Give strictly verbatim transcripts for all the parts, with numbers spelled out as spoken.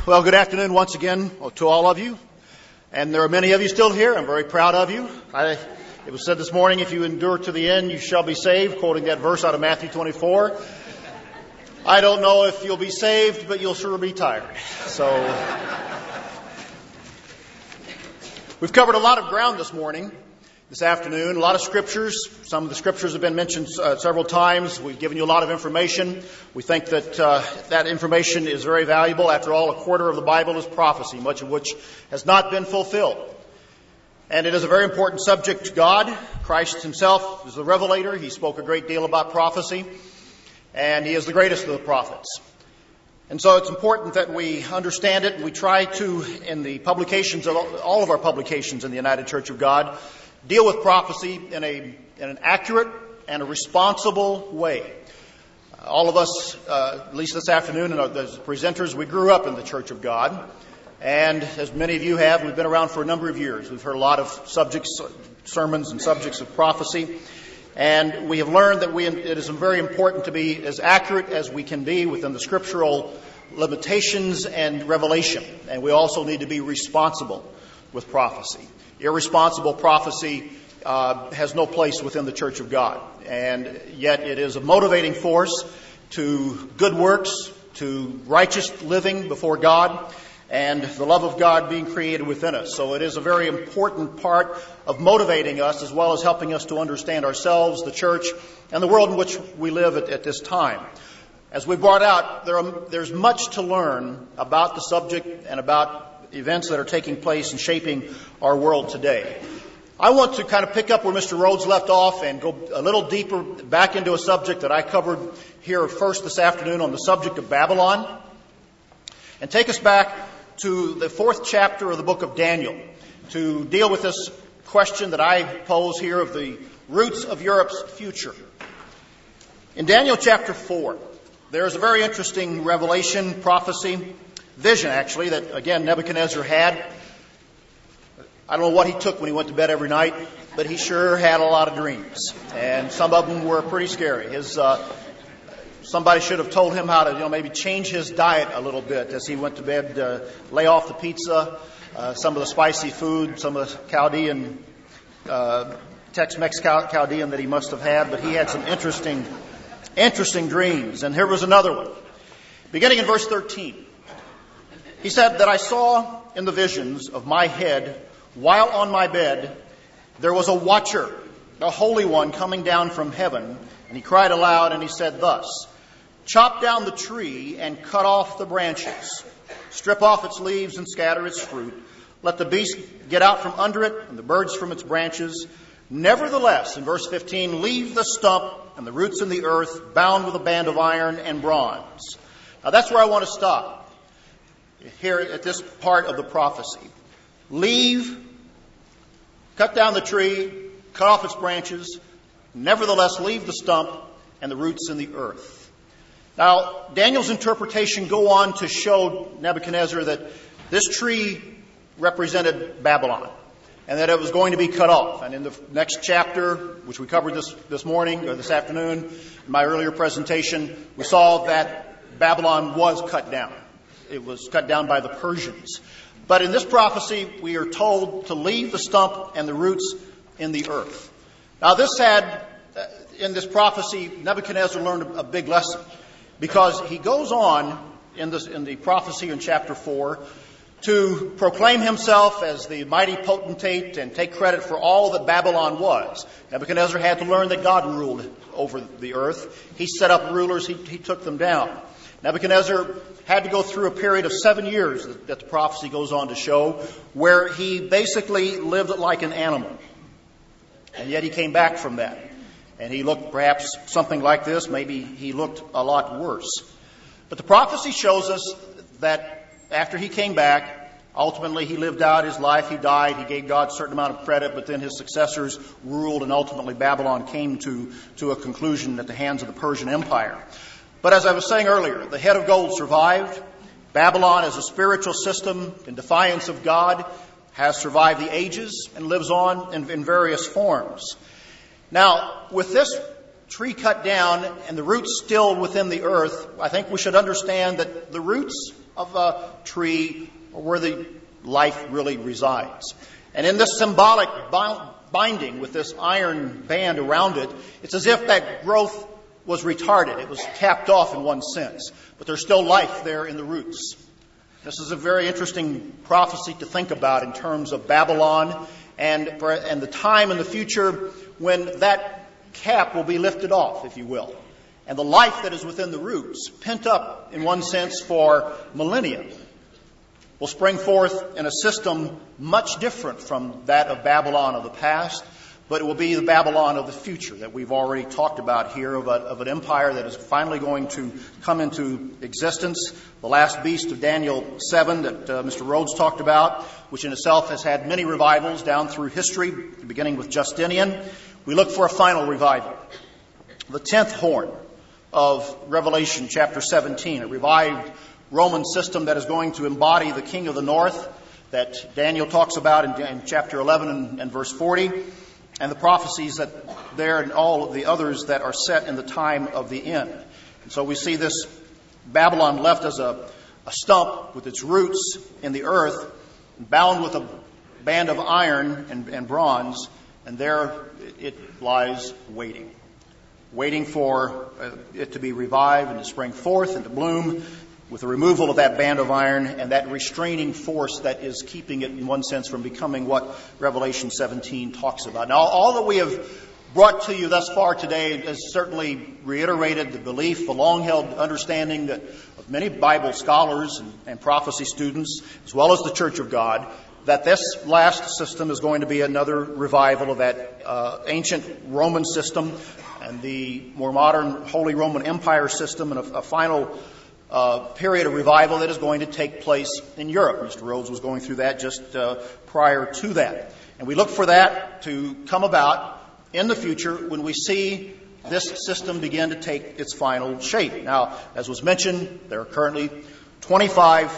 Well, good afternoon once again to all of you. And there are many of you still here. I'm very proud of you. I, it was said this morning, if you endure to the end, you shall be saved, quoting that verse out of Matthew twenty-four. I don't know if you'll be saved, but you'll sure be tired. So, we've covered a lot of ground this morning, this afternoon, a lot of scriptures. Some of the scriptures have been mentioned uh, several times. We've given you a lot of information. We think that uh, that information is very valuable. After all, a quarter of the Bible is prophecy, much of which has not been fulfilled. And it is a very important subject to God. Christ himself is the revelator. He spoke a great deal about prophecy. And he is the greatest of the prophets. And so it's important that we understand it. And we try to, in the publications, of all of our publications in the United Church of God, deal with prophecy in a in an accurate and a responsible way. Uh, all of us, uh, at least this afternoon, and as presenters, we grew up in the Church of God. And as many of you have, we've been around for a number of years. We've heard a lot of subjects, sermons and subjects of prophecy. And we have learned that we, it is very important to be as accurate as we can be within the scriptural limitations and revelation. And we also need to be responsible with prophecy. Irresponsible prophecy uh, has no place within the Church of God. And yet it is a motivating force to good works, to righteous living before God, and the love of God being created within us. So it is a very important part of motivating us as well as helping us to understand ourselves, the church, and the world in which we live at, at this time. As we brought out, there are, there's much to learn about the subject and about events that are taking place and shaping our world today. I want to kind of pick up where Mister Rhodes left off and go a little deeper back into a subject that I covered here first this afternoon on the subject of Babylon, and take us back to the fourth chapter of the book of Daniel to deal with this question that I pose here of the roots of Europe's future. In Daniel chapter four, there is a very interesting revelation, prophecy, vision actually, that again Nebuchadnezzar had. I don't know what he took when he went to bed every night, but he sure had a lot of dreams. And some of them were pretty scary. His uh, Somebody should have told him how to, you know, maybe change his diet a little bit as he went to bed, uh, lay off the pizza, uh, some of the spicy food, some of the Chaldean, uh, Tex-Mex Chaldean that he must have had. But he had some interesting, interesting dreams. And here was another one. Beginning in verse thirteen. He said that I saw in the visions of my head, while on my bed, there was a watcher, a holy one coming down from heaven. And he cried aloud and he said thus, chop down the tree and cut off the branches. Strip off its leaves and scatter its fruit. Let the beast get out from under it and the birds from its branches. Nevertheless, in verse fifteen, leave the stump and the roots in the earth, bound with a band of iron and bronze. Now that's where I want to stop, here at this part of the prophecy. Leave, cut down the tree, cut off its branches. Nevertheless, leave the stump and the roots in the earth. Now, Daniel's interpretation go on to show Nebuchadnezzar that this tree represented Babylon and that it was going to be cut off. And in the next chapter, which we covered this, this morning or this afternoon, in my earlier presentation, we saw that Babylon was cut down. It was cut down by the Persians. But in this prophecy, we are told to leave the stump and the roots in the earth. Now, this had, in this prophecy, Nebuchadnezzar learned a big lesson, because he goes on in, this, in the prophecy in chapter four to proclaim himself as the mighty potentate and take credit for all that Babylon was. Nebuchadnezzar had to learn that God ruled over the earth. He set up rulers, he, he took them down. Nebuchadnezzar had to go through a period of seven years that, that the prophecy goes on to show, where he basically lived like an animal. And yet he came back from that. And he looked perhaps something like this. Maybe he looked a lot worse. But the prophecy shows us that after he came back, ultimately he lived out his life. He died. He gave God a certain amount of credit. But then his successors ruled, and ultimately Babylon came to, to a conclusion at the hands of the Persian Empire. But as I was saying earlier, the head of gold survived. Babylon as a spiritual system in defiance of God has survived the ages and lives on in, in various forms. Now, with this tree cut down and the roots still within the earth, I think we should understand that the roots of a tree or where the life really resides. And in this symbolic binding with this iron band around it, it's as if that growth was retarded. It was capped off in one sense. But there's still life there in the roots. This is a very interesting prophecy to think about in terms of Babylon and, for, and the time in the future when that cap will be lifted off, if you will. And the life that is within the roots, pent up in one sense for millennia, will spring forth in a system much different from that of Babylon of the past, but it will be the Babylon of the future that we've already talked about here, of, a, of an empire that is finally going to come into existence. The last beast of Daniel seven that uh, Mister Rhodes talked about, which in itself has had many revivals down through history, beginning with Justinian. We look for a final revival. The tenth horn of Revelation chapter seventeen, a revived Roman system that is going to embody the king of the north that Daniel talks about in, in chapter eleven and, and verse forty. And the prophecies that there and all of the others that are set in the time of the end. And so we see this Babylon left as a, a stump with its roots in the earth, bound with a band of iron and, and bronze, and there it lies waiting, waiting for uh, it to be revived and to spring forth and to bloom, with the removal of that band of iron and that restraining force that is keeping it, in one sense, from becoming what Revelation seventeen talks about. Now, all that we have brought to you thus far today has certainly reiterated the belief, the long-held understanding that of many Bible scholars and, and prophecy students, as well as the Church of God, that this last system is going to be another revival of that uh, ancient Roman system and the more modern Holy Roman Empire system, and a, a final Uh, period of revival that is going to take place in Europe. Mister Rhodes was going through that just uh, prior to that. And we look for that to come about in the future when we see this system begin to take its final shape. Now, as was mentioned, there are currently twenty-five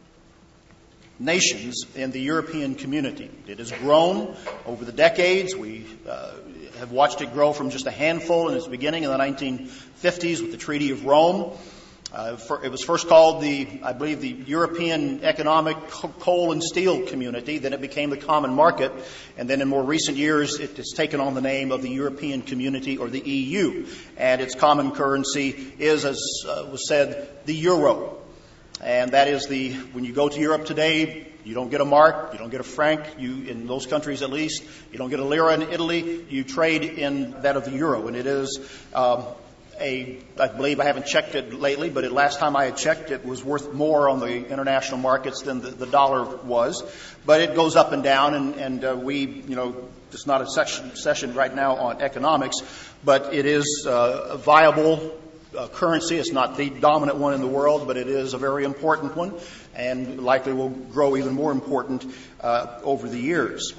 nations in the European community. It has grown over the decades. We uh, have watched it grow from just a handful in its beginning in the nineteen fifties with the Treaty of Rome. Uh, for, it was first called the, I believe, the European Economic Coal and Steel Community. Then it became the Common Market. And then in more recent years, it has taken on the name of the European Community, or the E U. And its common currency is, as uh, was said, the euro. And that is the, when you go to Europe today, you don't get a mark, you don't get a franc, you, in those countries at least, you don't get a lira in Italy, you trade in that of the euro. And it is, um, A, I believe, I haven't checked it lately, but it, last time I had checked, it was worth more on the international markets than the, the dollar was. But it goes up and down, and, and uh, we, you know, it's not a session, session right now on economics, but it is uh, a viable uh, currency. It's not the dominant one in the world, but it is a very important one, and likely will grow even more important uh, over the years.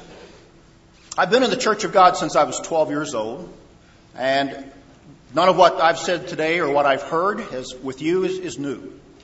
I've been in the Church of God since I was twelve years old, and none of what I've said today or what I've heard is, with you is, is new.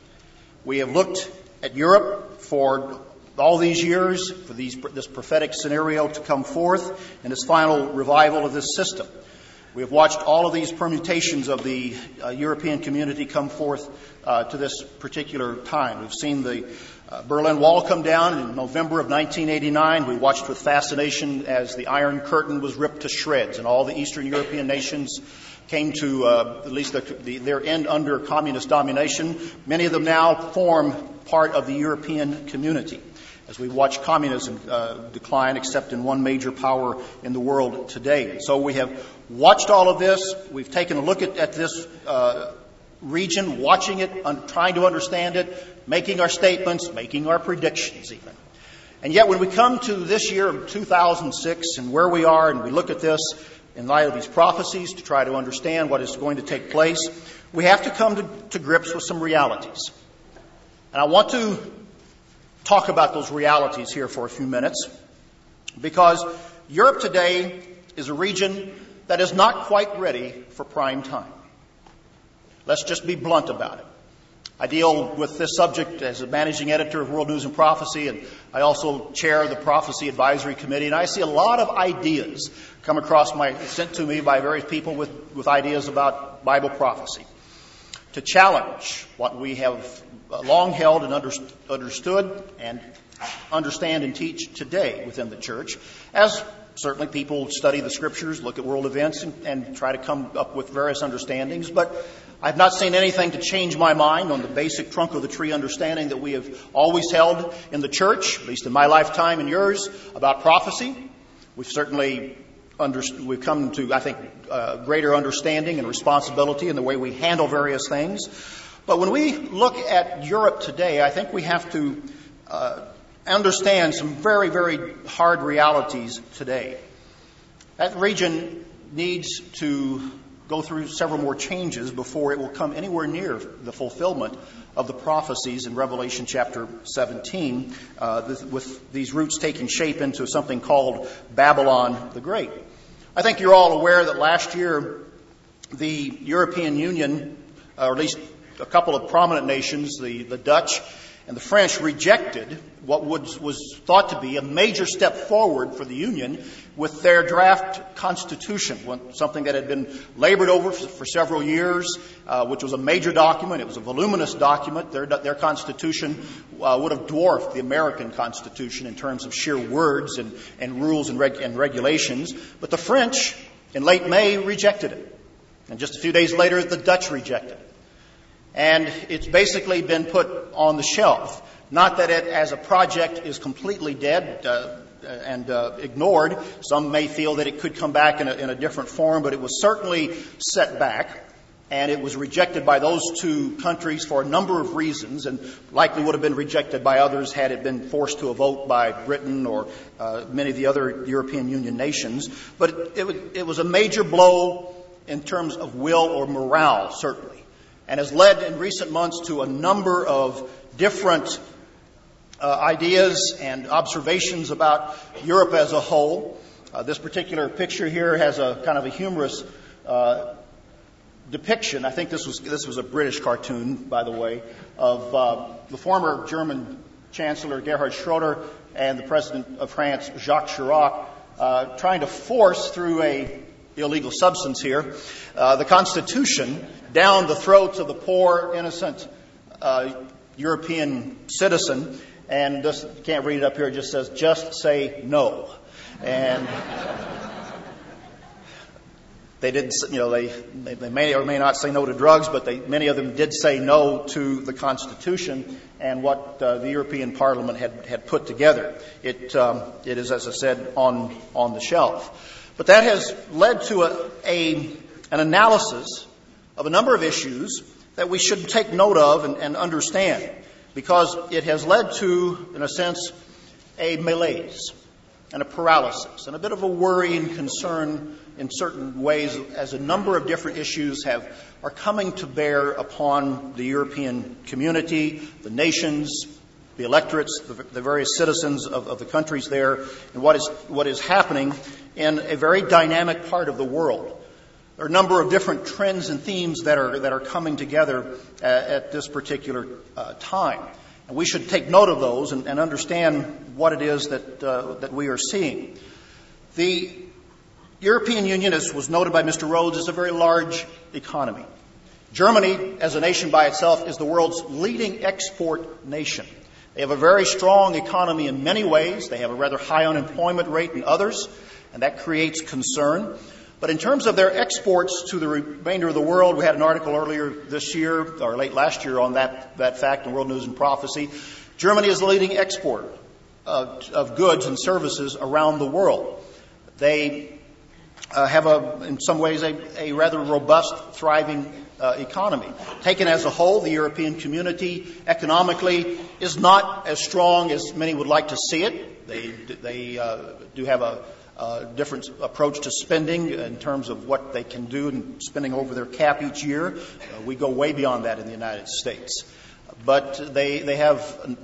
We have looked at Europe for all these years, for these, this prophetic scenario to come forth in this final revival of this system. We have watched all of these permutations of the uh, European community come forth uh, to this particular time. We've seen the uh, Berlin Wall come down in November of nineteen eighty-nine. We watched with fascination as the Iron Curtain was ripped to shreds, and all the Eastern European nations came to uh, at least the, the, their end under communist domination. Many of them now form part of the European community as we watch communism uh, decline, except in one major power in the world today. And so we have watched all of this. We've taken a look at, at this uh, region, watching it, un- trying to understand it, making our statements, making our predictions even. And yet when we come to this year of two thousand six and where we are, and we look at this in light of these prophecies to try to understand what is going to take place, we have to come to, to grips with some realities. And I want to talk about those realities here for a few minutes, because Europe today is a region that is not quite ready for prime time. Let's just be blunt about it. I deal with this subject as a managing editor of World News and Prophecy, and I also chair the Prophecy Advisory Committee, and I see a lot of ideas come across my, sent to me by various people with, with ideas about Bible prophecy. to challenge what we have long held and under, understood and understand and teach today within the church, as certainly people study the Scriptures, look at world events, and, and try to come up with various understandings. But I've not seen anything to change my mind on the basic trunk of the tree understanding that we have always held in the church, at least in my lifetime and yours, about prophecy. We've certainly under, we've come to, I think, uh, greater understanding and responsibility in the way we handle various things. But when we look at Europe today, I think we have to uh, understand some very, very hard realities today. That region needs to go through several more changes before it will come anywhere near the fulfillment of the prophecies in Revelation chapter seventeen, uh, th- with these roots taking shape into something called Babylon the Great. I think you're all aware that last year the European Union, or at least a couple of prominent nations, the, the Dutch and the French, rejected what was, was thought to be a major step forward for the Union with their draft constitution, something that had been labored over for, for several years, uh, which was a major document. It was a voluminous document. Their, their constitution uh, would have dwarfed the American Constitution in terms of sheer words and, and rules and, reg, and regulations. But the French, in late May, rejected it. And just a few days later, the Dutch rejected it. And it's basically been put on the shelf. Not that it, as a project, is completely dead uh, and uh, ignored. Some may feel that it could come back in a, in a different form, but it was certainly set back. And it was rejected by those two countries for a number of reasons, and likely would have been rejected by others had it been forced to a vote by Britain or uh, many of the other European Union nations. But it, it, it was a major blow in terms of will or morale, certainly, and has led in recent months to a number of different uh, ideas and observations about Europe as a whole. Uh, this particular picture here has a kind of a humorous uh, depiction. I think this was this was a British cartoon, by the way, of uh, the former German Chancellor Gerhard Schroeder and the President of France, Jacques Chirac, uh, trying to force through a illegal substance here, uh, the Constitution down the throats of the poor, innocent uh, European citizen. And this, you can't read it up here, it just says, just say no. And they didn't, you know, they, they may or may not say no to drugs, but they, many of them did say no to the Constitution and what uh, the European Parliament had, had put together. It, um, it is, as I said, on, on the shelf. But that has led to a, a, an analysis of a number of issues that we should take note of and, and understand, because it has led to, in a sense, a malaise and a paralysis and a bit of a worry and concern in certain ways as a number of different issues have are coming to bear upon the European community, the nations, the electorates, the, the various citizens of, of the countries there, and what is what is happening in a very dynamic part of the world. There are a number of different trends and themes that are that are coming together at, at this particular uh, time, and we should take note of those and, and understand what it is that uh, that we are seeing. The European Union, as was noted by Mister Rhodes, is a very large economy. Germany, as a nation by itself, is the world's leading export nation. They have a very strong economy in many ways. They have a rather high unemployment rate in others, and that creates concern. But in terms of their exports to the remainder of the world, we had an article earlier this year, or late last year, on that, that fact in World News and Prophecy. Germany is the leading exporter of, of goods and services around the world. They uh, have, a, in some ways, a, a rather robust, thriving uh, economy. Taken as a whole, the European community economically is not as strong as many would like to see it. They, they uh, do have a Uh, different approach to spending in terms of what they can do in spending over their cap each year. Uh, we go way beyond that in the United States. But they they have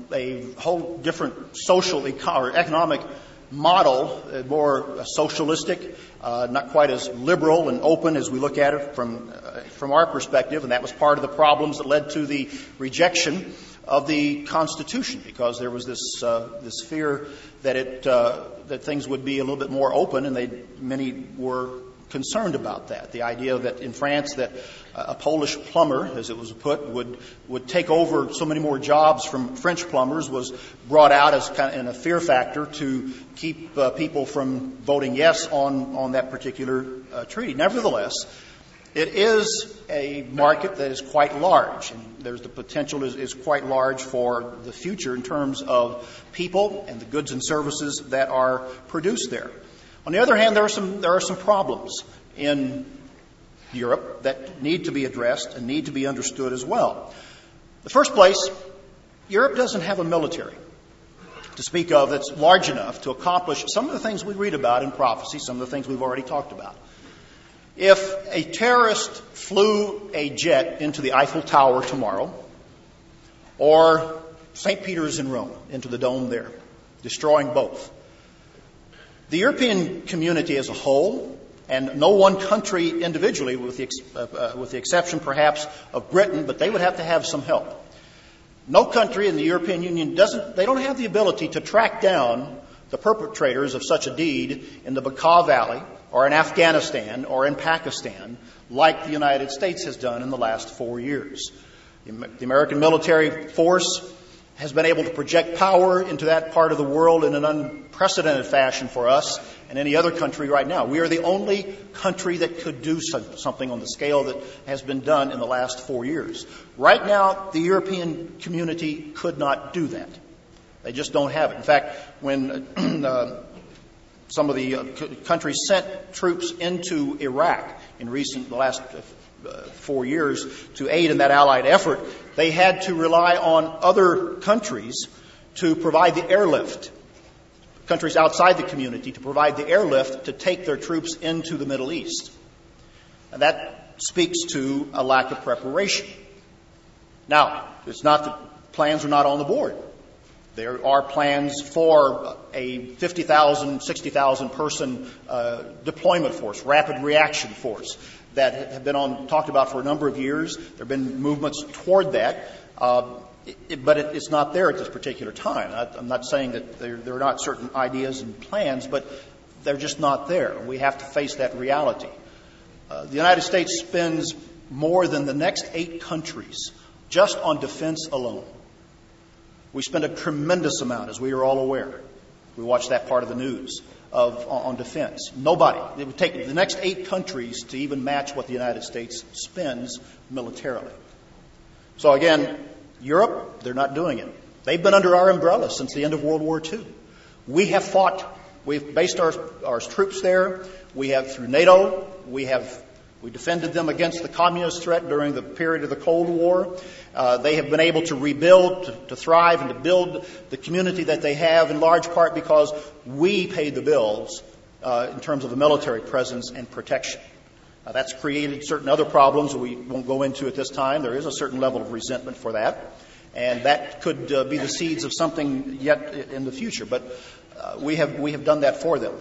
a whole different social eco- or economic model, uh, more socialistic, uh, not quite as liberal and open as we look at it from uh, from our perspective, and that was part of the problems that led to the rejection of the Constitution, because there was this uh, this fear that it uh, that things would be a little bit more open, and they many were concerned about that. The idea that in France that a Polish plumber, as it was put, would would take over so many more jobs from French plumbers was brought out as kind of in a fear factor to keep uh, people from voting yes on, on that particular uh, treaty. Nevertheless, it is a market that is quite large, and there's the potential is, is quite large for the future in terms of people and the goods and services that are produced there. On the other hand, there are some there are some problems in Europe that need to be addressed and need to be understood as well. The first place, Europe doesn't have a military to speak of that's large enough to accomplish some of the things we read about in prophecy, some of the things we've already talked about. If a terrorist flew a jet into the Eiffel Tower tomorrow, or Saint Peter's in Rome, into the dome there, destroying both, the European community as a whole, and no one country individually, with the, uh, uh, with the exception perhaps of Britain, but they would have to have some help. No country in the European Union doesn't, they don't have the ability to track down the perpetrators of such a deed in the Bekaa Valley, or in Afghanistan, or in Pakistan, like the United States has done in the last four years. The American military force has been able to project power into that part of the world in an unprecedented fashion for us and any other country right now. We are the only country that could do something on the scale that has been done in the last four years. Right now, the European community could not do that. They just don't have it. In fact, when uh, some of the uh, c- countries sent troops into Iraq in recent, the last uh, four years to aid in that allied effort, they had to rely on other countries to provide the airlift, countries outside the community to provide the airlift to take their troops into the Middle East. And that speaks to a lack of preparation. Now, it's not that plans are not on the board. There are plans for a fifty thousand, sixty thousand person uh, deployment force, rapid reaction force, that have been on, talked about for a number of years. There have been movements toward that, uh, it, but it, it's not there at this particular time. I, I'm not saying that there, there are not certain ideas and plans, but they're just not there. We have to face that reality. Uh, the United States spends more than the next eight countries just on defense alone. We spend a tremendous amount, as we are all aware. We watch that part of the news of on defense. Nobody. It would take the next eight countries to even match what the United States spends militarily. So again, Europe, they're not doing it. They've been under our umbrella since the end of World War Two. We have fought. We've based our, our troops there. We have through NATO. We have we defended them against the communist threat during the period of the Cold War. Uh, they have been able to rebuild, to, to thrive, and to build the community that they have in large part because we paid the bills uh, in terms of the military presence and protection. Uh, that's created certain other problems that we won't go into at this time. There is a certain level of resentment for that, and that could uh, be the seeds of something yet in the future. But uh, we have we have done that for them.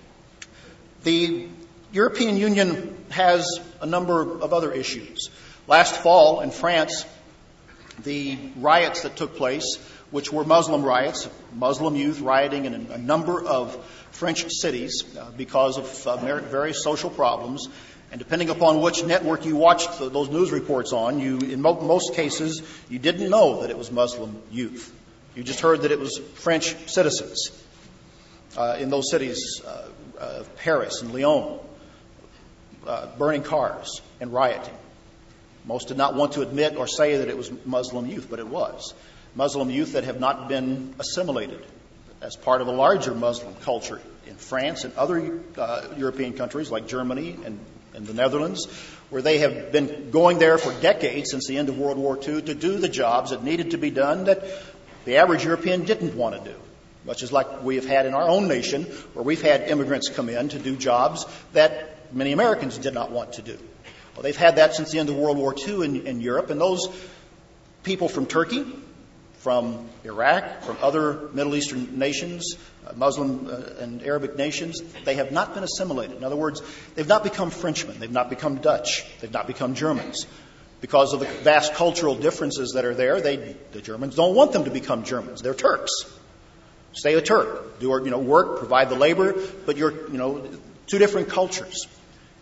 The European Union has a number of other issues. Last fall in France, the riots that took place, which were Muslim riots, Muslim youth rioting in a number of French cities uh, because of uh, various social problems. And depending upon which network you watched those news reports on, you, in mo- most cases, you didn't know that it was Muslim youth. You just heard that it was French citizens uh, in those cities, uh, uh, Paris and Lyon. Uh, burning cars and rioting. Most did not want to admit or say that it was Muslim youth, but it was. Muslim youth that have not been assimilated as part of a larger Muslim culture in France and other uh, European countries like Germany and, and the Netherlands, where they have been going there for decades since the end of World War Two to do the jobs that needed to be done that the average European didn't want to do. Much as like we have had in our own nation, where we've had immigrants come in to do jobs that many Americans did not want to do. Well, they've had that since the end of World War Two in, in Europe, and those people from Turkey, from Iraq, from other Middle Eastern nations, uh, Muslim uh, and Arabic nations, they have not been assimilated. In other words, they've not become Frenchmen, they've not become Dutch, they've not become Germans. Because of the vast cultural differences that are there, they, the Germans don't want them to become Germans. They're Turks. Stay a Turk. Do you know, work, provide the labor, but you're, you know, two different cultures.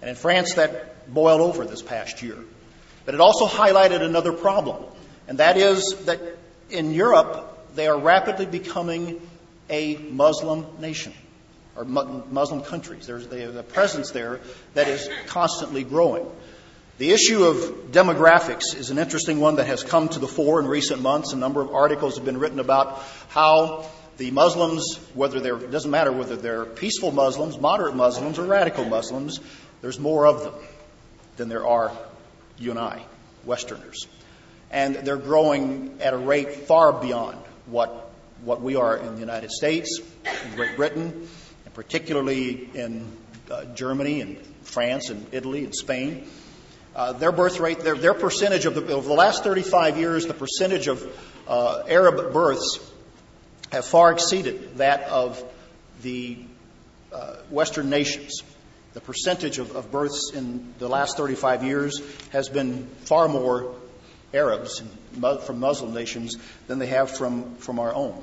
And in France, that boiled over this past year. But it also highlighted another problem, and that is that in Europe, they are rapidly becoming a Muslim nation, or Muslim countries. There's they have a presence there that is constantly growing. The issue of demographics is an interesting one that has come to the fore in recent months. A number of articles have been written about how the Muslims, whether they're, it doesn't matter whether they're peaceful Muslims, moderate Muslims, or radical Muslims, there's more of them than there are you and I, Westerners. And they're growing at a rate far beyond what what we are in the United States, in Great Britain, and particularly in uh, Germany and France and Italy and Spain. Uh, their birth rate, their, their percentage of the, over the last thirty-five years, the percentage of uh, Arab births have far exceeded that of the uh, Western nations. The percentage of, of births in the last thirty-five years has been far more Arabs from Muslim nations than they have from, from our own.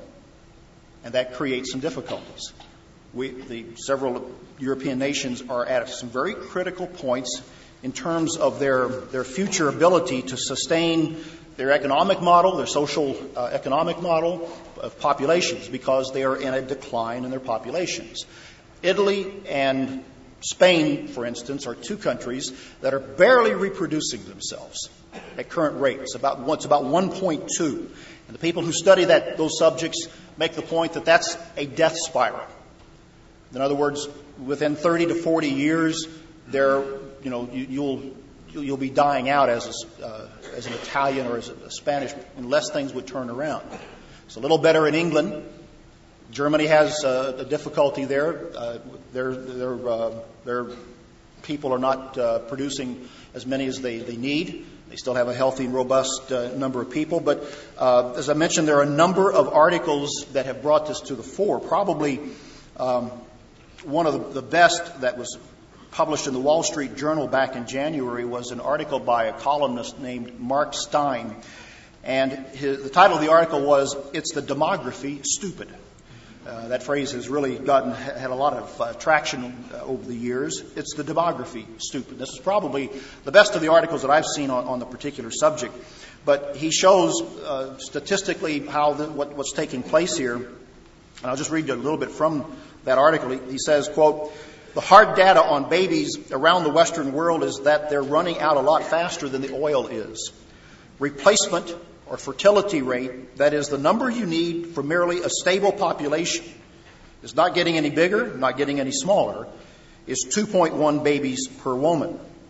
And that creates some difficulties. We, the several European nations are at some very critical points in terms of their, their future ability to sustain their economic model, their social uh, economic model of populations, because they are in a decline in their populations. Italy and Spain, for instance, are two countries that are barely reproducing themselves at current rates. About it's about one point two, and the people who study that those subjects make the point that that's a death spiral. In other words, within thirty to forty years, there, you know, you, you'll you'll be dying out as a, uh, as an Italian or as a Spanish unless things would turn around. It's a little better in England. Germany has uh, a difficulty there. Uh, their their uh, their people are not uh, producing as many as they, they need. They still have a healthy and robust uh, number of people. But uh, as I mentioned, there are a number of articles that have brought this to the fore. Probably um, one of the, the best that was published in the Wall Street Journal back in January was an article by a columnist named Mark Stein. And his, the title of the article was, "It's the Demography Stupid." Uh, that phrase has really gotten had a lot of uh, traction uh, over the years. It's the demography stupid. This is probably the best of the articles that I've seen on, on the particular subject. But he shows uh, statistically how the, what, what's taking place here. And I'll just read you a little bit from that article. He, he says, quote, "The hard data on babies around the Western world is that they're running out a lot faster than the oil is. Replacement or fertility rate, that is the number you need for merely a stable population, is not getting any bigger, not getting any smaller, is two point one babies per woman."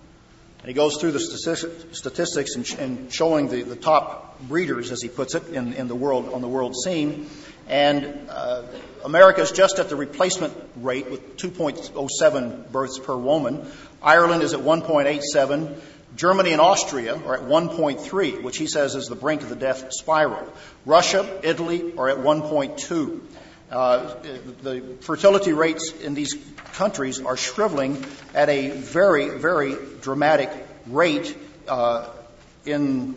And he goes through the statistics and, and showing the, the top breeders, as he puts it, in, in the world on the world scene. And uh, America is just at the replacement rate with two point oh seven births per woman. Ireland is at one point eight seven. Germany and Austria are at one point three, which he says is the brink of the death spiral. Russia, Italy are at one point two. Uh, the fertility rates in these countries are shriveling at a very, very dramatic rate uh, in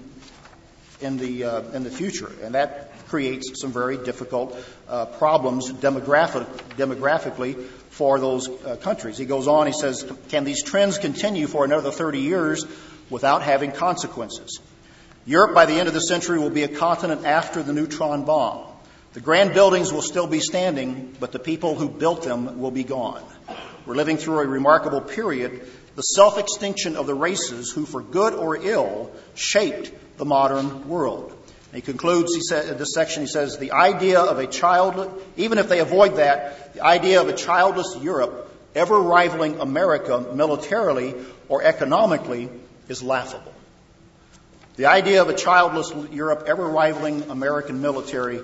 in the uh, in the future, and that creates some very difficult uh, problems demographic, demographically for those uh, countries. He goes on, he says, "Can these trends continue for another thirty years without having consequences? Europe by the end of the century will be a continent after the neutron bomb. The grand buildings will still be standing, but the people who built them will be gone. We're living through a remarkable period, the self-extinction of the races who, for good or ill, shaped the modern world." And he concludes, he said, in this section, he says, "The idea of a childless, even if they avoid that, the idea of a childless Europe ever rivaling America militarily or economically is laughable." The idea of a childless Europe ever rivaling American military,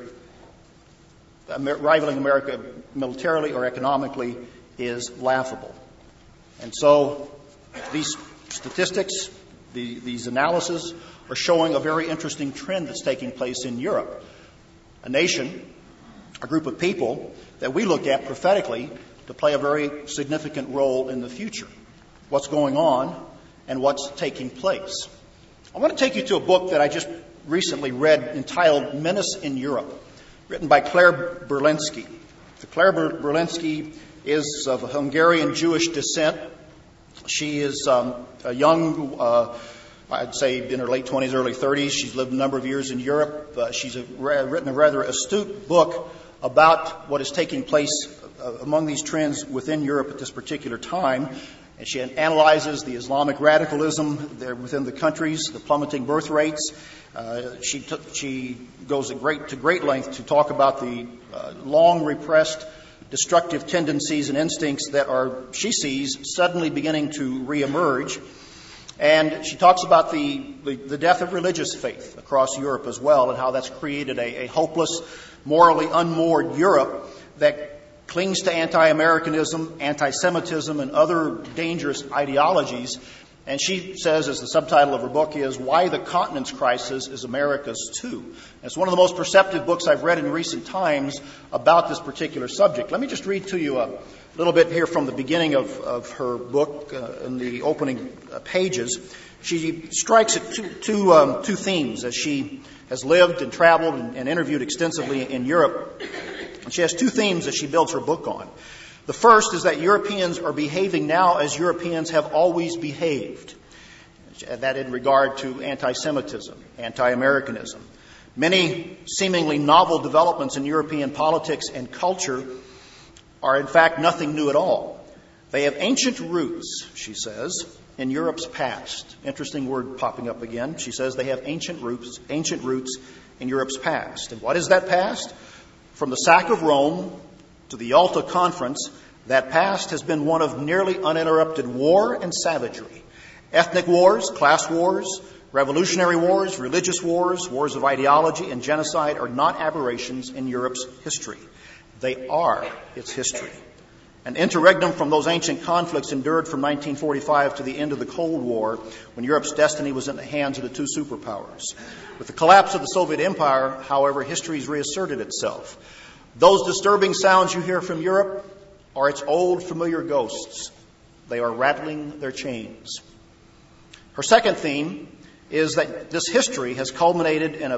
rivaling America militarily or economically is laughable. And so these statistics, the, these analyses are showing a very interesting trend that's taking place in Europe. A nation, a group of people that we look at prophetically to play a very significant role in the future. What's going on and what's taking place. I want to take you to a book that I just recently read entitled Menace in Europe, written by Claire Berlinski. Claire Berlinski is of Hungarian Jewish descent. She is um, a young, uh, I'd say in her late twenties, early thirties. She's lived a number of years in Europe. Uh, she's a, written a rather astute book about what is taking place uh, among these trends within Europe at this particular time. And she analyzes the Islamic radicalism there within the countries, the plummeting birth rates. Uh, she, t- she goes to great, to great length to talk about the uh, long repressed destructive tendencies and instincts that are, she sees, suddenly beginning to reemerge. And she talks about the, the, the death of religious faith across Europe as well, and how that's created a, a hopeless, morally unmoored Europe that clings to anti-Americanism, anti-Semitism, and other dangerous ideologies. And she says, as the subtitle of her book is, Why the Continent's Crisis is America's Too. And it's one of the most perceptive books I've read in recent times about this particular subject. Let me just read to you a little bit here from the beginning of, of her book, uh, in the opening uh, pages. She strikes at two, two, um, two themes as she has lived and traveled and, and interviewed extensively in Europe. And she has two themes that she builds her book on. The first is that Europeans are behaving now as Europeans have always behaved. That in regard to anti-Semitism, anti-Americanism. Many seemingly novel developments in European politics and culture are in fact nothing new at all. They have ancient roots, she says, in Europe's past. Interesting word popping up again. She says they have ancient roots, ancient roots in Europe's past. And what is that past? From the sack of Rome to the Yalta Conference, that past has been one of nearly uninterrupted war and savagery. Ethnic wars, class wars, revolutionary wars, religious wars, wars of ideology, and genocide are not aberrations in Europe's history. They are its history. An interregnum from those ancient conflicts endured from nineteen forty-five to the end of the Cold War, when Europe's destiny was in the hands of the two superpowers. With the collapse of the Soviet Empire, however, history has reasserted itself. Those disturbing sounds you hear from Europe are its old familiar ghosts. They are rattling their chains. Her second theme is that this history has culminated in a,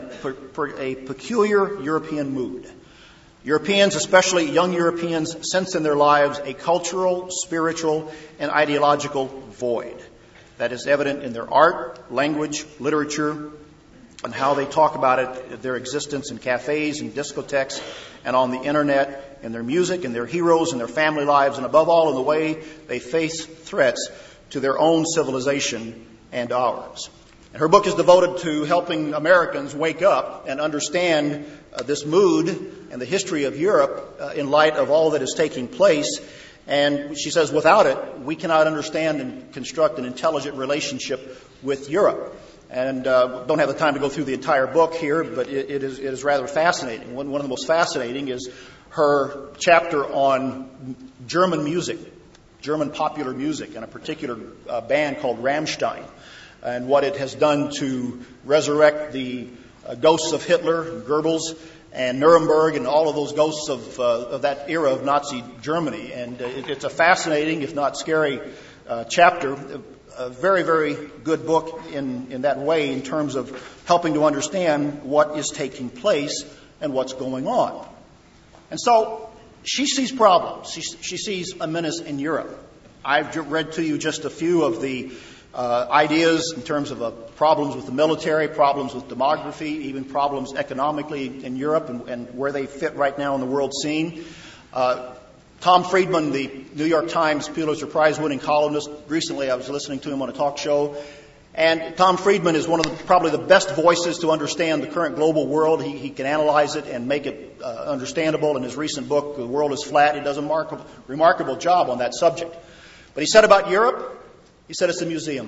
a peculiar European mood. Europeans, especially young Europeans, sense in their lives a cultural, spiritual, and ideological void. That is evident in their art, language, literature, and how they talk about it, their existence in cafes and discotheques and on the internet, in their music and their heroes and their family lives, and above all in the way they face threats to their own civilization and ours. And her book is devoted to helping Americans wake up and understand uh, this mood and the history of Europe uh, in light of all that is taking place. And she says, without it, we cannot understand and construct an intelligent relationship with Europe. And uh, don't have the time to go through the entire book here, but it, it, is, it is rather fascinating. One, one of the most fascinating is her chapter on German music, German popular music, and a particular uh, band called Rammstein, and what it has done to resurrect the uh, ghosts of Hitler, and Goebbels, and Nuremberg, and all of those ghosts of, uh, of that era of Nazi Germany. And uh, it, it's a fascinating, if not scary, uh, chapter. A very, very good book in, in that way in terms of helping to understand what is taking place and what's going on. And so she sees problems. She, she sees a menace in Europe. I've read to you just a few of the uh, ideas in terms of uh, problems with the military, problems with demography, even problems economically in Europe and, and where they fit right now in the world scene. Uh, Tom Friedman, the New York Times Pulitzer Prize-winning columnist, recently I was listening to him on a talk show, and Tom Friedman is one of the, probably the best voices to understand the current global world. He, he can analyze it and make it uh, understandable. In his recent book, The World is Flat, he does a remarkable, remarkable job on that subject. But he said about Europe, he said it's a museum.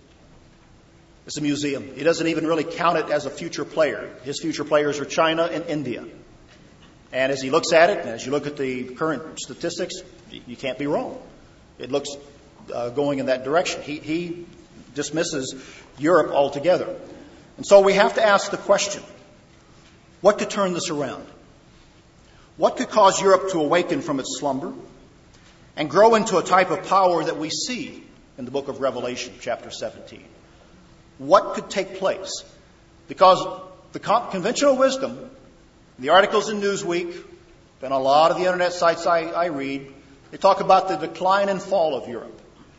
It's a museum. He doesn't even really count it as a future player. His future players are China and India. And as he looks at it, and as you look at the current statistics, you can't be wrong. It looks uh, going in that direction. He, he dismisses Europe altogether. And so we have to ask the question, what could turn this around? What could cause Europe to awaken from its slumber and grow into a type of power that we see in the book of Revelation, chapter seventeen? What could take place? Because the conventional wisdom, the articles in Newsweek, and a lot of the internet sites I, I read, they talk about the decline and fall of Europe.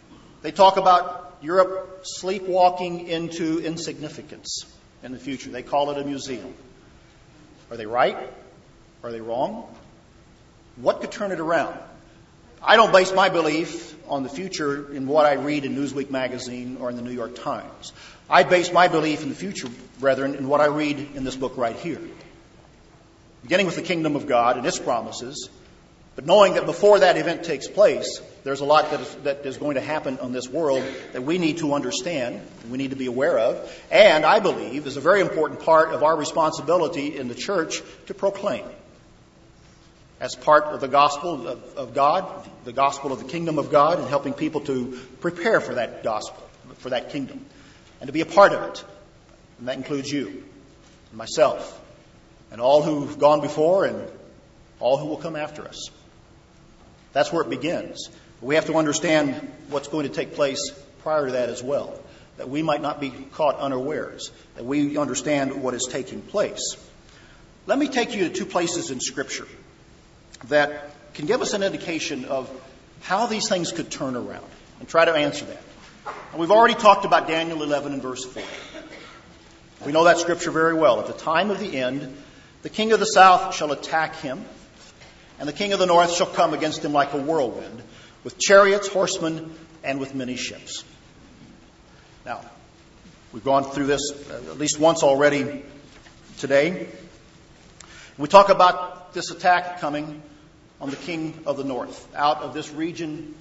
They talk about Europe sleepwalking into insignificance in the future. They call it a museum. Are they right? Are they wrong? What could turn it around? I don't base my belief on the future in what I read in Newsweek magazine or in the New York Times. I base my belief in the future, brethren, in what I read in this book right here. Beginning with the kingdom of God and its promises, but knowing that before that event takes place, there's a lot that is, that is going to happen on this world that we need to understand, we need to be aware of, and I believe is a very important part of our responsibility in the church to proclaim. As part of the gospel of, of God, the gospel of the kingdom of God, and helping people to prepare for that gospel, for that kingdom, and to be a part of it. And that includes you, and myself, and all who've gone before, and all who will come after us. That's where it begins. But we have to understand what's going to take place prior to that as well, that we might not be caught unawares, that we understand what is taking place. Let me take you to two places in Scripture that can give us an indication of how these things could turn around and try to answer that. And we've already talked about Daniel eleven and verse four. We know that scripture very well. At the time of the end, the king of the south shall attack him, and the king of the north shall come against him like a whirlwind, with chariots, horsemen, and with many ships. Now, we've gone through this at least once already today. We talk about this attack coming on the king of the north, out of this region,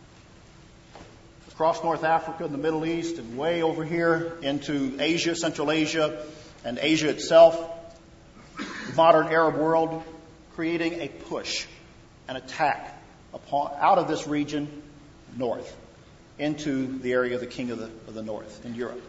across North Africa and the Middle East, and way over here into Asia, Central Asia, and Asia itself, the modern Arab world, creating a push, an attack upon, out of this region north into the area of the king of the, of the north in Europe.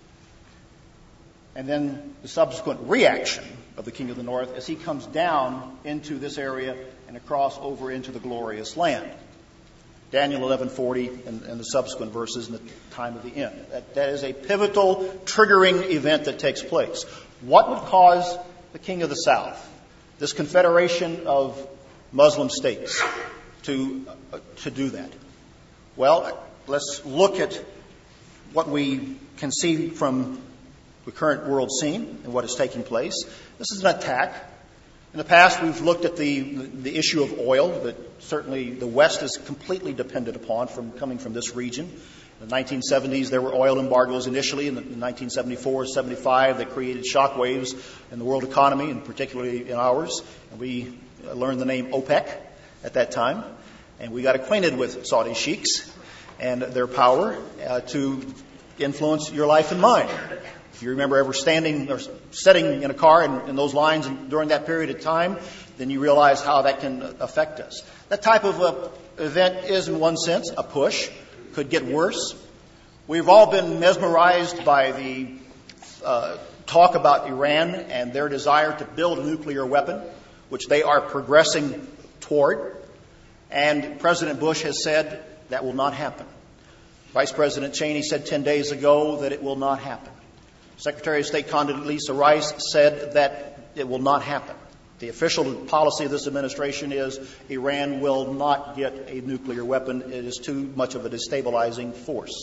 And then the subsequent reaction of the king of the north as he comes down into this area and across over into the glorious land. Daniel eleven forty and, and the subsequent verses in the time of the end. That, that is a pivotal, triggering event that takes place. What would cause the king of the south, this confederation of Muslim states, to, uh, to do that? Well, let's look at what we can see from the current world scene and what is taking place. This is an attack. In the past, we've looked at the, the issue of oil that certainly the West is completely dependent upon from coming from this region. In the nineteen seventies, there were oil embargoes initially. In, the, in nineteen seventy-four, seventy-five, that created shockwaves in the world economy, and particularly in ours. And we learned the name OPEC at that time. And we got acquainted with Saudi sheiks and their power uh, to influence your life and mine. If you remember ever standing or sitting in a car in, in those lines and during that period of time, then you realize how that can affect us. That type of uh, event is, in one sense, a push. Could get worse. We've all been mesmerized by the uh, talk about Iran and their desire to build a nuclear weapon, which they are progressing toward. And President Bush has said that will not happen. Vice President Cheney said ten days ago that it will not happen. Secretary of State Condoleezza Rice said that it will not happen. The official policy of this administration is Iran will not get a nuclear weapon. It is too much of a destabilizing force.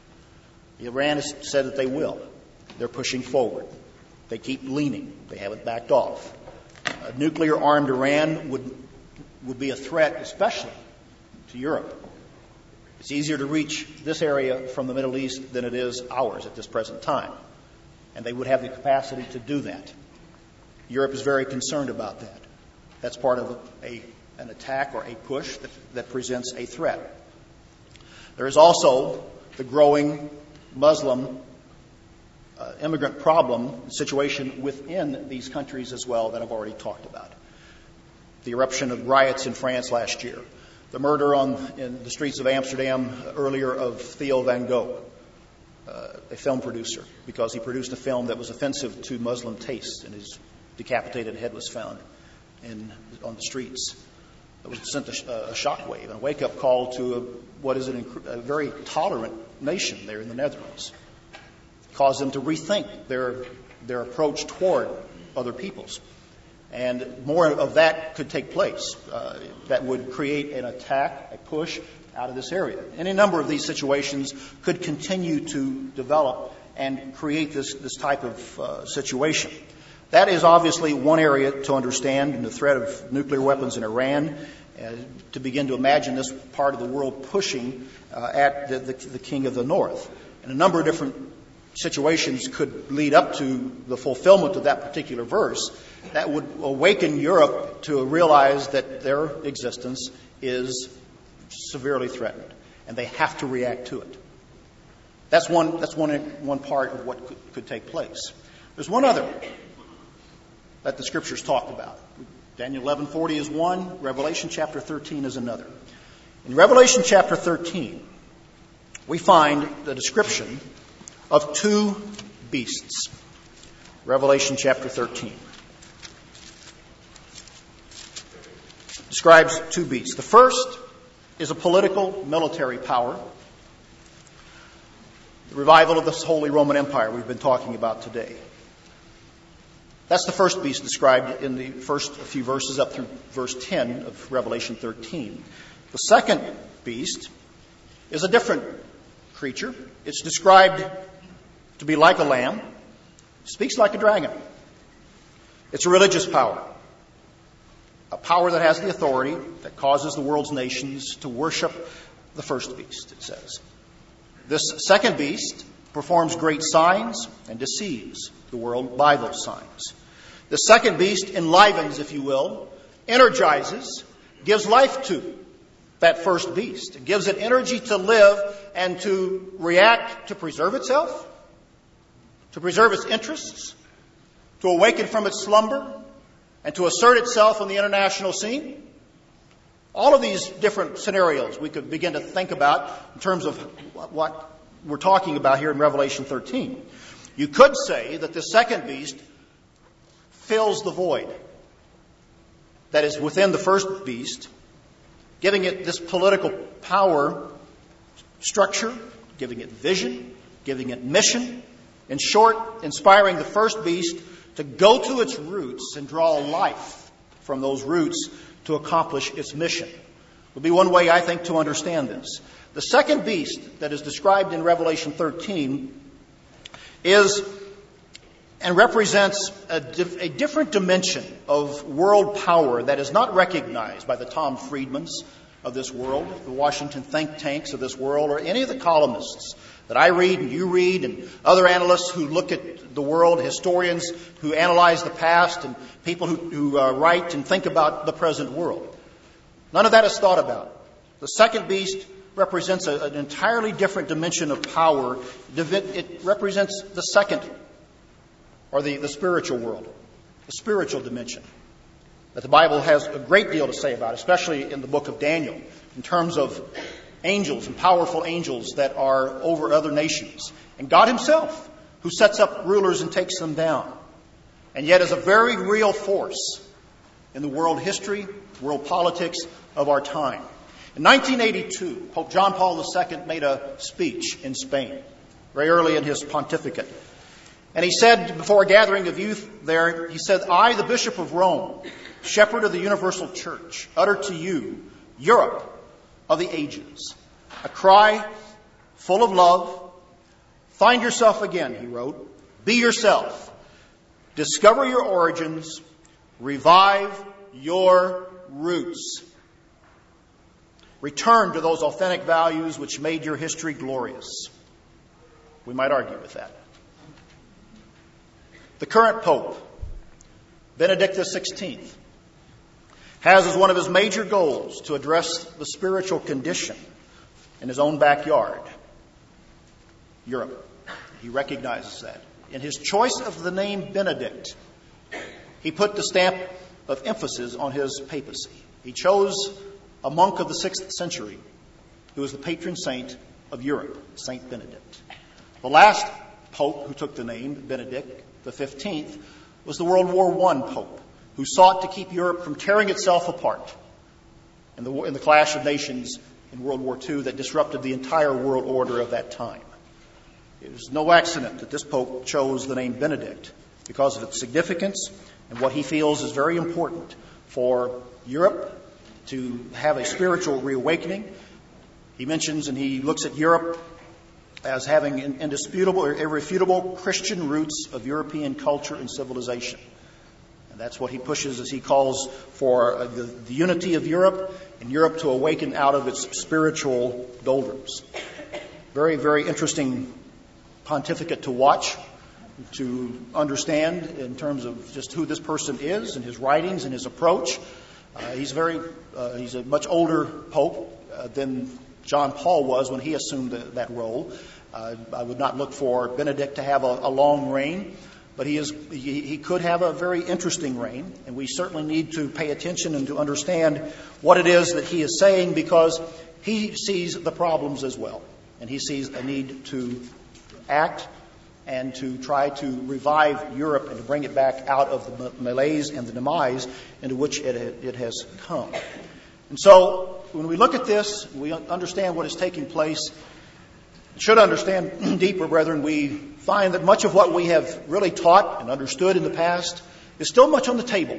Iran has said that they will. They're pushing forward. They keep leaning. They haven't backed off. A nuclear-armed Iran would, would be a threat, especially to Europe. It's easier to reach this area from the Middle East than it is ours at this present time. And they would have the capacity to do that. Europe is very concerned about that. That's part of a, an attack or a push that, that presents a threat. There is also the growing Muslim uh, immigrant problem situation within these countries as well that I've already talked about. The eruption of riots in France last year. The murder on, in the streets of Amsterdam earlier of Theo van Gogh. Uh, a film producer, because he produced a film that was offensive to Muslim tastes, and his decapitated head was found in, on the streets. It was sent a, a shockwave and a wake-up call to a, what is an, a very tolerant nation there in the Netherlands. It caused them to rethink their their approach toward other peoples. And more of that could take place. Uh, that would create an attack, a push out of this area. Any number of these situations could continue to develop and create this, this type of uh, situation. That is obviously one area to understand, and the threat of nuclear weapons in Iran, uh, to begin to imagine this part of the world pushing uh, at the, the, the king of the north. And a number of different situations could lead up to the fulfillment of that particular verse that would awaken Europe to realize that their existence is severely threatened, and they have to react to it. That's one, that's one, one part of what could, could take place. There's one other that the Scriptures talk about. Daniel eleven forty is one. Revelation chapter thirteen is another. In Revelation chapter thirteen, we find the description of two beasts. Revelation chapter thirteen describes two beasts. The first is a political military power. The revival of the Holy Roman Empire we've been talking about today. That's the first beast described in the first few verses up through verse ten of Revelation thirteen. The second beast is a different creature. It's described to be like a lamb, speaks like a dragon. It's a religious power, a power that has the authority that causes the world's nations to worship the first beast, it says. This second beast performs great signs and deceives the world by those signs. The second beast enlivens, if you will, energizes, gives life to that first beast. It gives it energy to live and to react, to preserve itself, to preserve its interests, to awaken from its slumber, and to assert itself on the international scene. All of these different scenarios we could begin to think about in terms of what we're talking about here in Revelation thirteen. You could say that the second beast fills the void that is within the first beast, giving it this political power structure, giving it vision, giving it mission. In short, inspiring the first beast to go to its roots and draw life from those roots to accomplish its mission. Would be one way, I think, to understand this. The second beast that is described in Revelation thirteen is and represents a, dif- a different dimension of world power that is not recognized by the Tom Friedmans of this world, the Washington think tanks of this world, or any of the columnists that I read and you read, and other analysts who look at the world, historians who analyze the past, and people who, who uh, write and think about the present world. None of that is thought about. The second beast represents a, an entirely different dimension of power. It represents the second, or the, the spiritual world, the spiritual dimension that the Bible has a great deal to say about, especially in the book of Daniel, in terms of angels and powerful angels that are over other nations. And God himself, who sets up rulers and takes them down. And yet is a very real force in the world history, world politics of our time. In nineteen eighty-two, Pope John Paul the Second made a speech in Spain, very early in his pontificate. And he said, before a gathering of youth there, he said, "I, the Bishop of Rome, shepherd of the universal church, utter to you, Europe of the ages, a cry full of love. Find yourself again," he wrote. "Be yourself. Discover your origins. Revive your roots. Return to those authentic values which made your history glorious." We might argue with that. The current Pope, Benedict the sixteenth, has as one of his major goals to address the spiritual condition in his own backyard, Europe. He recognizes that. In his choice of the name Benedict, he put the stamp of emphasis on his papacy. He chose a monk of the sixth century who was the patron saint of Europe, Saint Benedict. The last pope who took the name, Benedict the fifteenth, was the World War One pope who sought to keep Europe from tearing itself apart in the, in the clash of nations in World War Two that disrupted the entire world order of that time. It was no accident that this pope chose the name Benedict because of its significance and what he feels is very important for Europe to have a spiritual reawakening. He mentions and he looks at Europe as having indisputable or irrefutable Christian roots of European culture and civilization. And that's what he pushes as he calls for uh, the, the unity of Europe and Europe to awaken out of its spiritual doldrums. Very, very interesting pontificate to watch, to understand in terms of just who this person is and his writings and his approach. Uh, he's very, uh, he's a much older pope uh, than John Paul was when he assumed the, that role. Uh, I would not look for Benedict to have a, a long reign, but he is he, he could have a very interesting reign, and we certainly need to pay attention and to understand what it is that he is saying, because he sees the problems as well, and he sees a need to act and to try to revive Europe and to bring it back out of the malaise and the demise into which it, it has come. And so when we look at this, we understand what is taking place. Should understand deeper, brethren, we find that much of what we have really taught and understood in the past is still much on the table.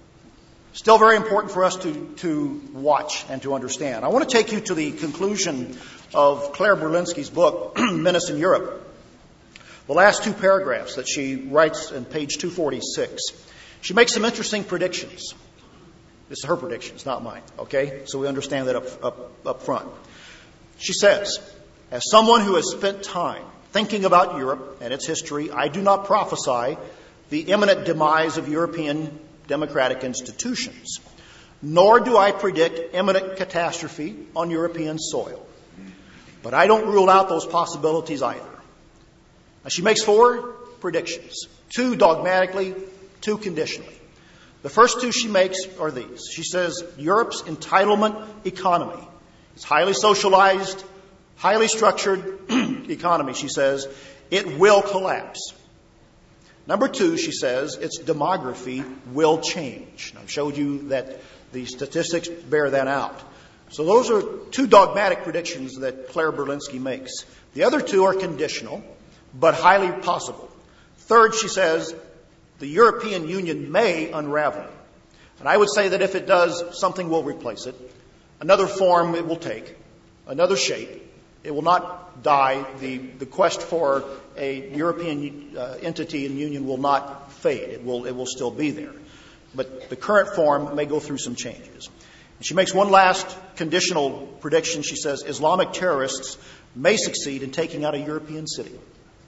Still very important for us to, to watch and to understand. I want to take you to the conclusion of Claire Berlinski's book, Menace in Europe. The last two paragraphs that she writes on page two forty-six. She makes some interesting predictions. This is her predictions, not mine, okay? So we understand that up, up, up front. She says, as someone who has spent time thinking about Europe and its history, I do not prophesy the imminent demise of European democratic institutions, nor do I predict imminent catastrophe on European soil. But I don't rule out those possibilities either. Now, she makes four predictions, two dogmatically, two conditionally. The first two she makes are these. She says Europe's entitlement economy is highly socialized, highly structured economy, she says, it will collapse. Number two, she says, its demography will change. And I've showed you that the statistics bear that out. So those are two dogmatic predictions that Claire Berlinski makes. The other two are conditional, but highly possible. Third, she says, the European Union may unravel. And I would say that if it does, something will replace it. Another form it will take, another shape. It will not die. The, the quest for a European uh, entity and union will not fade. It will, it will still be there. But the current form may go through some changes. And she makes one last conditional prediction. She says Islamic terrorists may succeed in taking out a European city.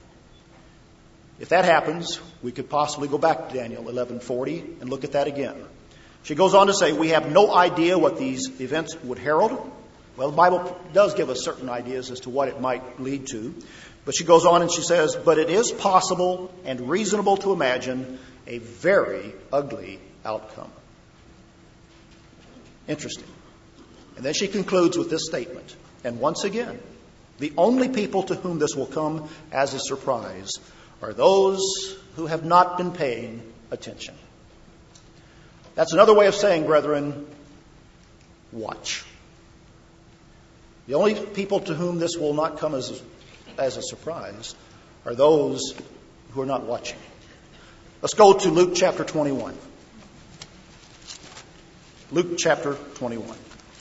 If that happens, we could possibly go back to Daniel eleven forty and look at that again. She goes on to say, we have no idea what these events would herald. Well, the Bible does give us certain ideas as to what it might lead to. But she goes on and she says, but it is possible and reasonable to imagine a very ugly outcome. Interesting. And then she concludes with this statement. And once again, the only people to whom this will come as a surprise are those who have not been paying attention. That's another way of saying, brethren, watch. The only people to whom this will not come as a, as a surprise are those who are not watching. Let's go to Luke chapter twenty-one. Luke chapter twenty-one.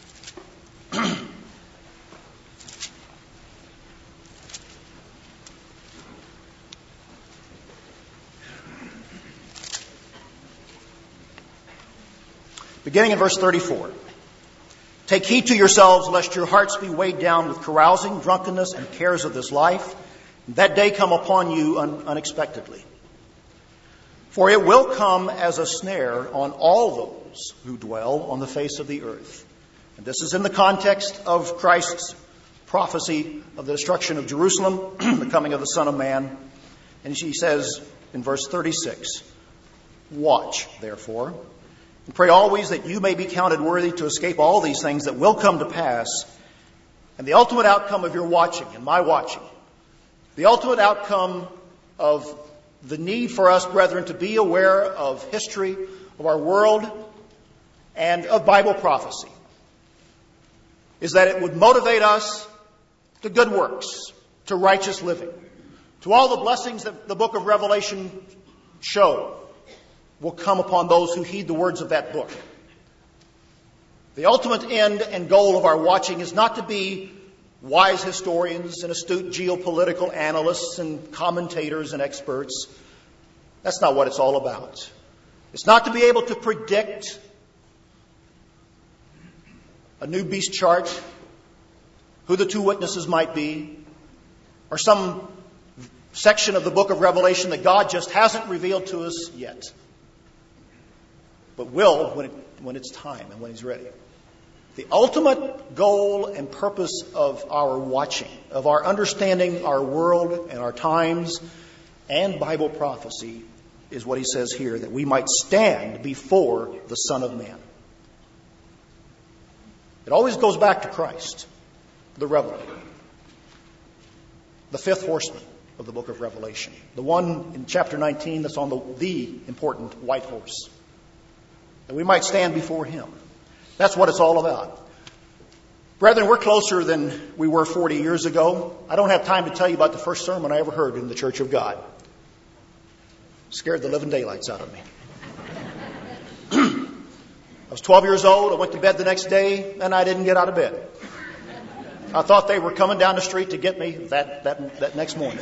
Beginning in verse thirty-four. Take heed to yourselves, lest your hearts be weighed down with carousing, drunkenness, and cares of this life, and that day come upon you un- unexpectedly. For it will come as a snare on all those who dwell on the face of the earth. And this is in the context of Christ's prophecy of the destruction of Jerusalem, the coming of the Son of Man. And she says in verse thirty-six, watch, therefore, and pray always that you may be counted worthy to escape all these things that will come to pass, and the ultimate outcome of your watching and my watching, the ultimate outcome of the need for us, brethren, to be aware of history, of our world, and of Bible prophecy, is that it would motivate us to good works, to righteous living, to all the blessings that the book of Revelation show will come upon those who heed the words of that book. The ultimate end and goal of our watching is not to be wise historians and astute geopolitical analysts and commentators and experts. That's not what it's all about. It's not to be able to predict a new beast chart, who the two witnesses might be, or some section of the book of Revelation that God just hasn't revealed to us yet, but will when, it, when it's time and when He's ready. The ultimate goal and purpose of our watching, of our understanding our world and our times and Bible prophecy, is what he says here, that we might stand before the Son of Man. It always goes back to Christ, the Revelator, the fifth horseman of the book of Revelation, the one in chapter nineteen that's on the, the important white horse, that we might stand before Him. That's what it's all about. Brethren, we're closer than we were forty years ago. I don't have time to tell you about the first sermon I ever heard in the Church of God. Scared the living daylights out of me. I was twelve years old. I went to bed the next day, and I didn't get out of bed. I thought they were coming down the street to get me that, that, that next morning.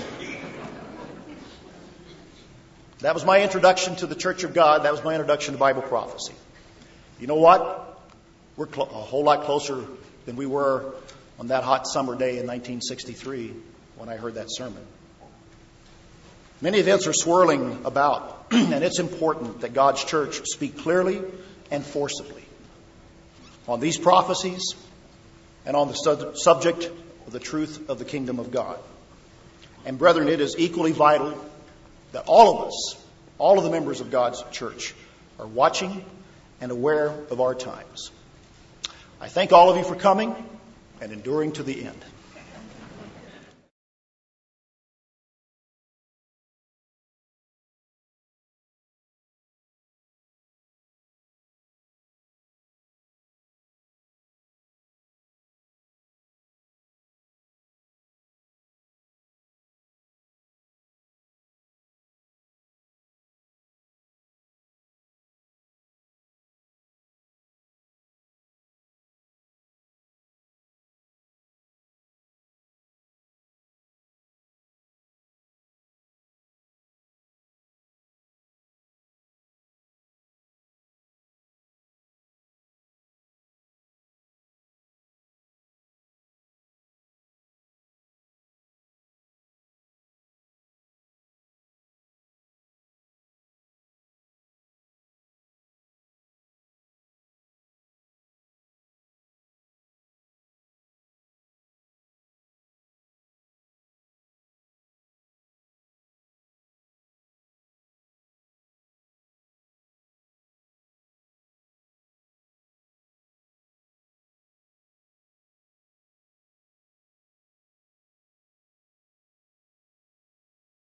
That was my introduction to the Church of God. That was my introduction to Bible prophecy. You know what? We're cl- a whole lot closer than we were on that hot summer day in nineteen sixty-three when I heard that sermon. Many events are swirling about, and it's important that God's church speak clearly and forcibly on these prophecies and on the sub- subject of the truth of the kingdom of God. And brethren, it is equally vital that all of us, all of the members of God's church, are watching and aware of our times. I thank all of you for coming and enduring to the end.